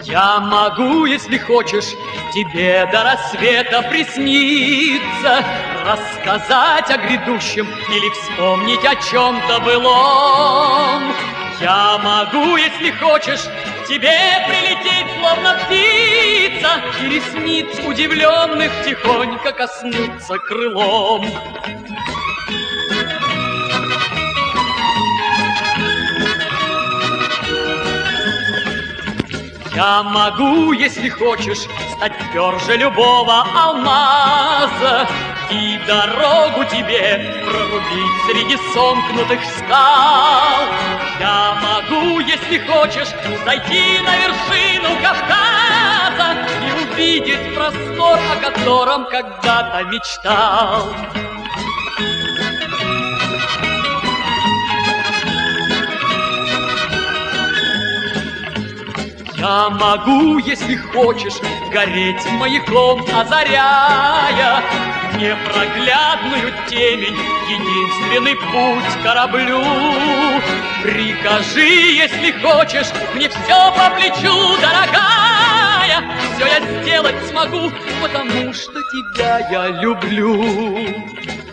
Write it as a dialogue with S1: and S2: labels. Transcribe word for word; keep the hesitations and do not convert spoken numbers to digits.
S1: Я могу, если хочешь, тебе до рассвета присниться, рассказать о грядущем или вспомнить о чем-то былом. Я могу, если хочешь, тебе прилететь, словно птица, и ресниц удивленных тихонько коснуться крылом. Я могу, если хочешь, стать тверже любого алмаза и дорогу тебе прорубить среди сомкнутых скал. Я могу, если хочешь, зайти на вершину Кавказа и увидеть простор, о котором когда-то мечтал. Я могу, если хочешь, гореть маяком, озаряя непроглядную темень, единственный путь кораблю. Прикажи, если хочешь, мне все по плечу, дорогая. Все я сделать смогу, потому что тебя я люблю.